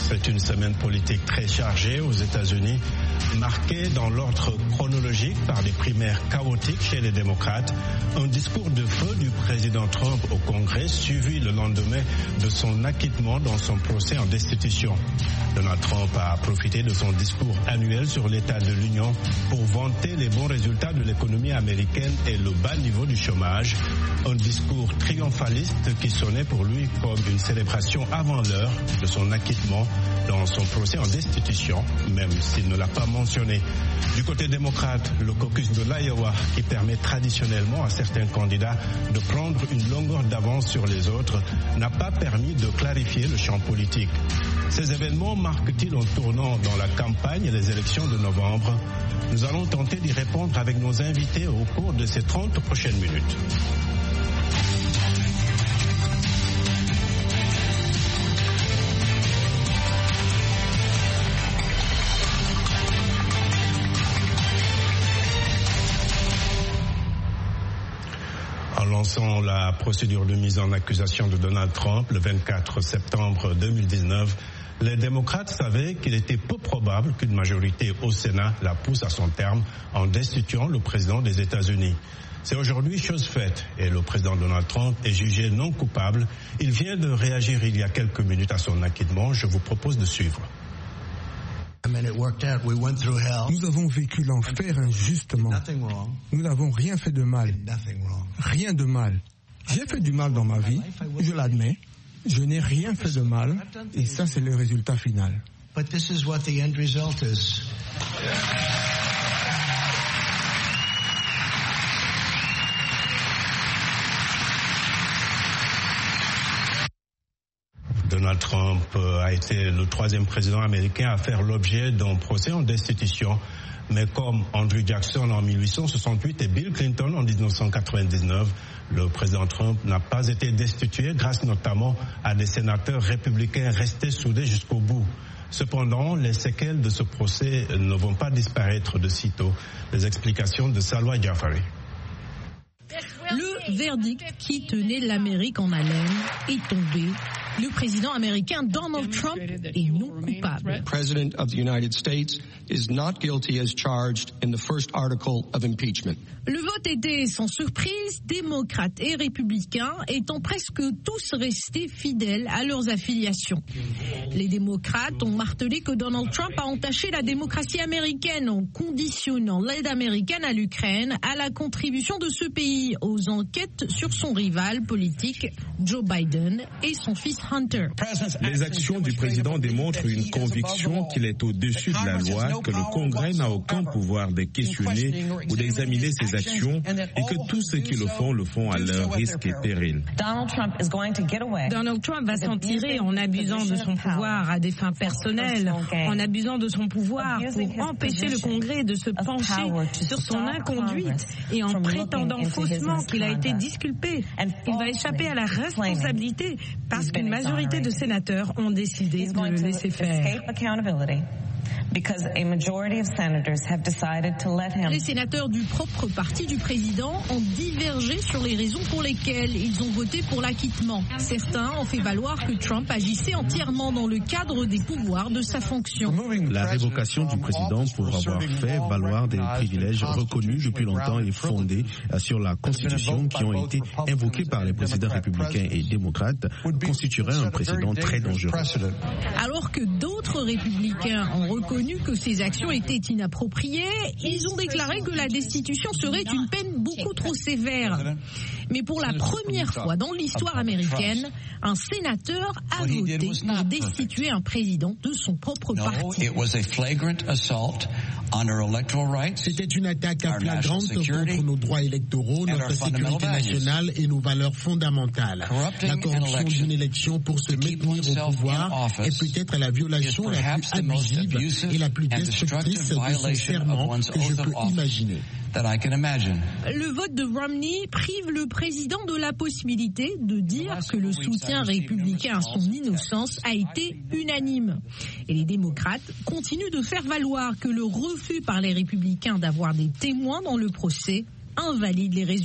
C'est une semaine politique très chargée aux États-Unis, marquée dans l'ordre chronologique par des primaires chaotiques chez les démocrates, un discours de feu du président Trump au Congrès suivi le lendemain de son acquittement dans son procès en destitution. Donald Trump a profité de son discours annuel sur l'état de l'Union pour vanter les bons résultats de l'économie américaine et le bas niveau du chômage. Un discours triomphaliste qui sonnait pour lui comme une célébration avant l'heure de son acquittement dans son procès en destitution, même s'il ne l'a pas mentionné. Du côté démocrate, le caucus de l'Iowa, qui permet traditionnellement à certains candidats de prendre une longueur d'avance sur les autres, n'a pas permis de clarifier le champ politique. Ces événements marquent-ils un tournant dans la campagne et les élections de novembre? Nous allons tenter d'y répondre avec nos invités au cours de ces 30 prochaines minutes. En lançant la procédure de mise en accusation de Donald Trump le 24 septembre 2019, les démocrates savaient qu'il était peu probable qu'une majorité au Sénat la pousse à son terme en destituant le président des États-Unis. C'est aujourd'hui chose faite et le président Donald Trump est jugé non coupable. Il vient de réagir il y a quelques minutes à son acquittement. Je vous propose de suivre. Nous avons vécu l'enfer injustement. Nous n'avons rien fait de mal. Rien de mal. J'ai fait du mal dans ma vie, je l'admets. Je n'ai rien fait de mal et ça c'est le résultat final. Donald Trump a été le troisième président américain à faire l'objet d'un procès en destitution. Mais comme Andrew Jackson en 1868 et Bill Clinton en 1999, le président Trump n'a pas été destitué grâce notamment à des sénateurs républicains restés soudés jusqu'au bout. Cependant, les séquelles de ce procès ne vont pas disparaître de sitôt. Les explications de Salwa Jafari. Le verdict qui tenait l'Amérique en haleine est tombé. Le président américain Donald Trump est non coupable. President of the United States is not guilty as charged in the first article of impeachment. Le vote était sans surprise, démocrates et républicains étant presque tous restés fidèles à leurs affiliations. Les démocrates ont martelé que Donald Trump a entaché la démocratie américaine en conditionnant l'aide américaine à l'Ukraine à la contribution de ce pays aux enquêtes sur son rival politique Joe Biden et son fils Hunter. Les actions du président démontrent une conviction qu'il est au-dessus de la loi, que le Congrès n'a aucun pouvoir de questionner ou d'examiner ses actions et que tous ceux qui le font à leur risque et péril. Donald Trump va s'en tirer en abusant de son pouvoir à des fins personnelles, en abusant de son pouvoir pour empêcher le Congrès de se pencher sur son inconduite et en prétendant faussement qu'il a été disculpé. Il va échapper à la responsabilité parce qu'une majorité de sénateurs ont décidé de le laisser faire. Les sénateurs du propre parti du président ont divergé sur les raisons pour lesquelles ils ont voté pour l'acquittement. Certains ont fait valoir que Trump agissait entièrement dans le cadre des pouvoirs de sa fonction. La révocation du président pour avoir fait valoir des privilèges reconnus depuis longtemps et fondés sur la Constitution qui ont été invoqués par les présidents républicains et démocrates constituerait un précédent très dangereux. Alors que d'autres républicains ont reconnu que ces actions étaient inappropriées, ils ont déclaré que la destitution serait une peine beaucoup trop sévère. Mais pour la première fois dans l'histoire américaine, un sénateur a voté pour destituer un président de son propre parti. C'était une attaque flagrante contre nos droits électoraux, notre sécurité nationale et nos valeurs fondamentales. La corruption d'une élection pour se maintenir au pouvoir est peut-être la violation la plus abusive et la plus destructrice de son serment que je peux imaginer. Le vote de Romney prive le président de la possibilité de dire que le soutien républicain à son innocence a été unanime. Et les démocrates continuent de faire valoir que le refus par les républicains d'avoir des témoins dans le procès invalide les résultats.